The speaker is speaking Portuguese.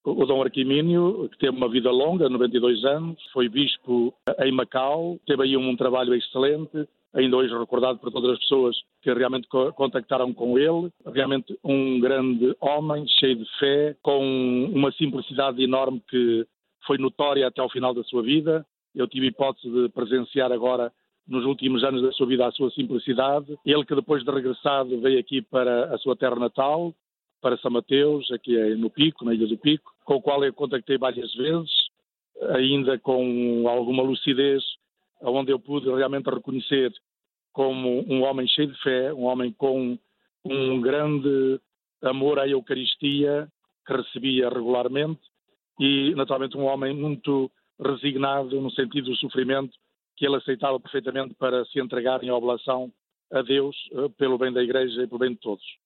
o Dom Arquimínio, que teve uma vida longa, 92 anos, foi bispo em Macau, teve aí um trabalho excelente, ainda hoje recordado por todas as pessoas que realmente contactaram com ele. Realmente um grande homem, cheio de fé, com uma simplicidade enorme que foi notória até ao final da sua vida. Eu tive hipótese de presenciar agora, nos últimos anos da sua vida, a sua simplicidade. Ele que depois de regressado veio aqui para a sua terra natal, para São Mateus, aqui no Pico, na Ilha do Pico, com o qual eu contactei várias vezes, ainda com alguma lucidez, onde eu pude realmente reconhecer como um homem cheio de fé, um homem com um grande amor à Eucaristia, que recebia regularmente, e naturalmente um homem muito resignado no sentido do sofrimento, que ele aceitava perfeitamente para se entregar em oblação a Deus pelo bem da Igreja e pelo bem de todos.